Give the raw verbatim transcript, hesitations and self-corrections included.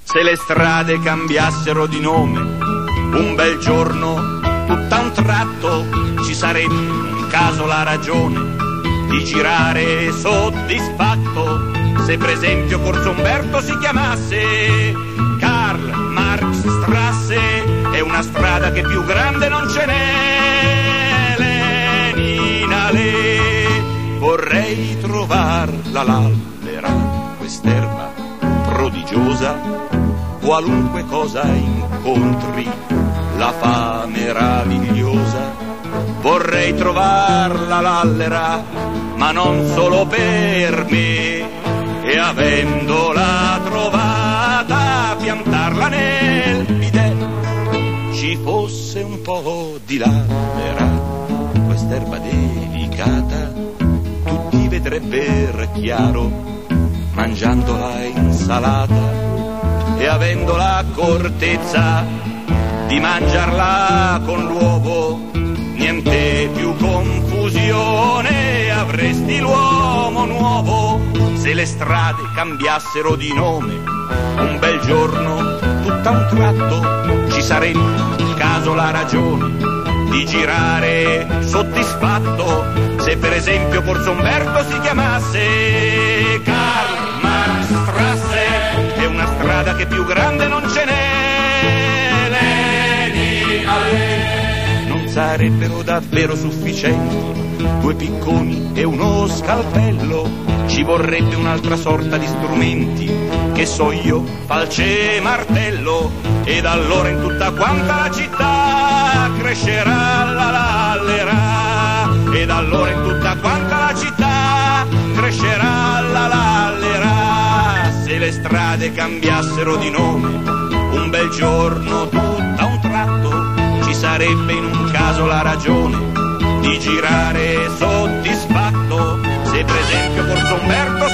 Se le strade cambiassero di nome, un bel giorno, tutt'a un tratto, ci sarebbe un caso la ragione di girare soddisfatto. Se per esempio Corso Umberto si chiamasse Karl Marx Strasse, è una strada che più grande non ce n'è. Lenina le, vorrei trovar la l'albera, quest'erba prodigiosa, qualunque cosa incontri la fa meravigliosa. Vorrei trovarla l'allera, ma non solo per me, e avendola trovata piantarla nel bidet. Ci fosse un po' di l'allera, quest'erba delicata, tutti vedrebbero chiaro mangiando la insalata, e avendo l'accortezza di mangiarla con l'uovo, niente più confusione, avresti l'uomo nuovo. Se le strade cambiassero di nome, un bel giorno, tutt'a un tratto, ci sarebbe caso la ragione di girare soddisfatto. Se per esempio Corso Umberto si chiamasse Karl Marx Strasse, è una strada che più grande non ce n'è. Lenina le, non sarebbero davvero sufficienti due picconi e uno scalpello, ci vorrebbe un'altra sorta di strumenti, che so io, falce e martello, ed allora in tutta quanta la città crescerà la l'allera, ed allora in tutta quanta la città crescerà la l'allera. Se le strade cambiassero di nome, un bel giorno, tutt'a un tratto, ci sarebbe in un caso la ragione di girare soddisfatto. Se per esempio Corso Umberto